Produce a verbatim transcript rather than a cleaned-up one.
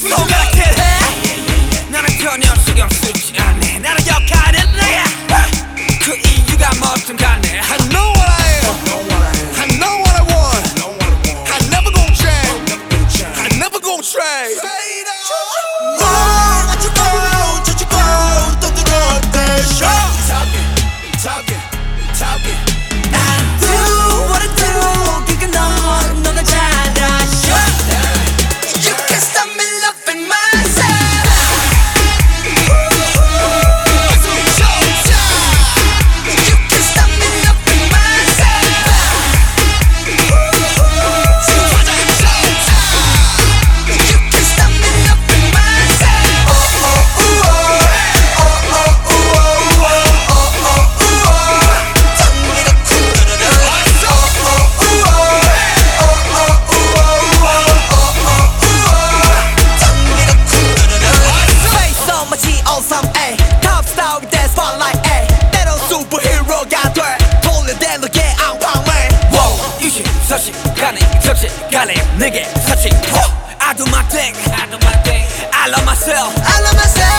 소각해 나는 전혀 신경 쓰지 않네 나는 역할은 내야 그 이유가 뭐든 간에 I know what I am I know what I want I never gon' change I never gon' trade 뭘 어쩌고 저쩌고 또 들어올때 Talking, talking, talking I do what I do 그게 넌 너가 잘 아셔 You can't stop me loving myself You can't stop me loving myself You can't stop me loving myself Oh oh ooh oh Oh oh ooh oh Oh oh ooh oh 장미가 쿨르르르 Oh oh ooh oh Oh oh ooh oh Oh oh ooh oh 장미가 쿨르르르 Face on my G O 삼 A Top star with that spotlight A 때론 슈퍼히어로가 돼 돌려대 너의 앙팡맨 Whoa 이십사시 간에 접시 간에 내게 사치 I do my thing I do my thing I love myself I love myself